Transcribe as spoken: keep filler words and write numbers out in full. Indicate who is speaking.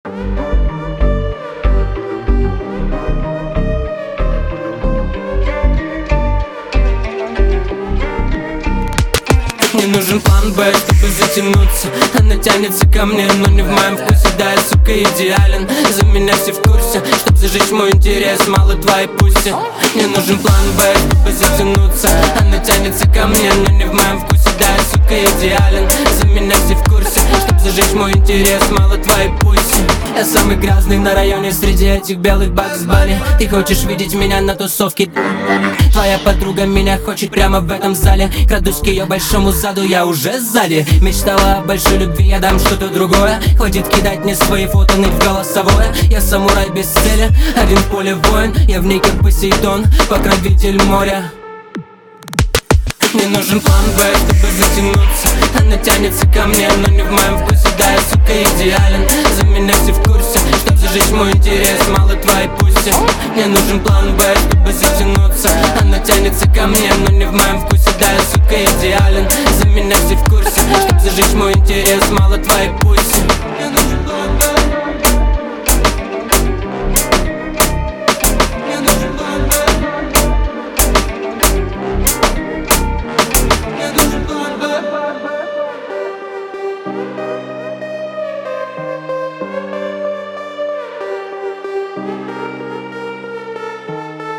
Speaker 1: Мне нужен план Б, чтобы затянуться. Она тянется ко мне, но не в моем вкусе. Да, я, сука, идеален, за меня все в курсе. Чтоб зажечь мой интерес, мало твоей пуси. Мне нужен план Б, чтобы затянуться. Она тянется ко мне, но не в моем вкусе. Да, я, сука, идеален, за меня все в курсе. Чтоб зажечь мой интерес, мало твоей пуси. Я самый грязный на районе среди этих белых Бакс Банни. Ты хочешь видеть меня на тусовке? Твоя подруга меня хочет прямо в этом зале. Крадусь к ее большому заду, я уже сзади. Мечтала о большой любви, я дам что-то другое. Хватит кидать мне свои фото, ныть в голосовое. Я самурай без цели, один в поле воин. Я в ней как Посейдон, покровитель моря. Мне нужен план Б, чтобы затянуться. Она тянется ко мне, но не в моем вкусе. Да, я, сука, идеален, за меня все в курсе. Чтоб зажечь мой интерес, мало твоей пуси. Мне нужен план Б, чтобы затянуться. Она тянется ко мне, но не в моем вкусе.